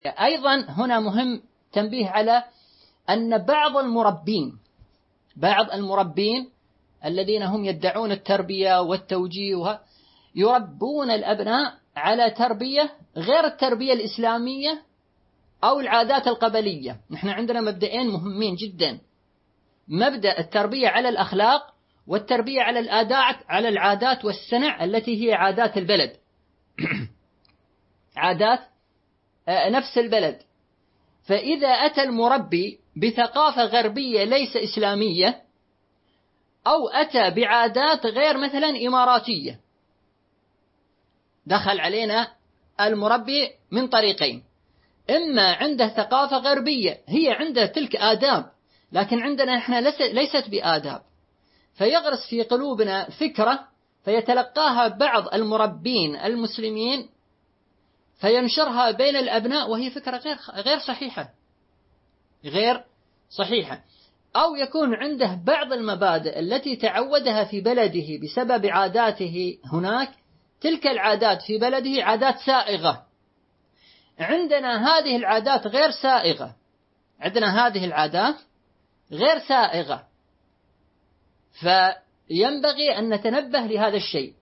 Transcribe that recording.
أيضا هنا مهم تنبيه على أن بعض المربين الذين هم يدعون التربية والتوجيه يربون الأبناء على تربية غير التربية الإسلامية أو العادات القبلية. نحن عندنا مبدئين مهمين جدا: مبدأ التربية على الأخلاق، والتربية على العادات والسنع التي هي عادات البلد عادات نفس البلد. فإذا أتى المربي بثقافة غربية ليس إسلامية، أو أتى بعادات غير مثلا إماراتية، دخل علينا المربي من طريقين: إما عنده ثقافة غربية هي عنده تلك آداب، لكن عندنا إحنا ليست بآداب، فيغرس في قلوبنا فكرة فيتلقاها بعض المربين المسلمين فينشرها بين الأبناء، وهي فكرة غير صحيحة. أو يكون عنده بعض المبادئ التي تعودها في بلده بسبب عاداته هناك، تلك العادات في بلده عادات سائغة، عندنا هذه العادات غير سائغة. فينبغي أن نتنبه لهذا الشيء.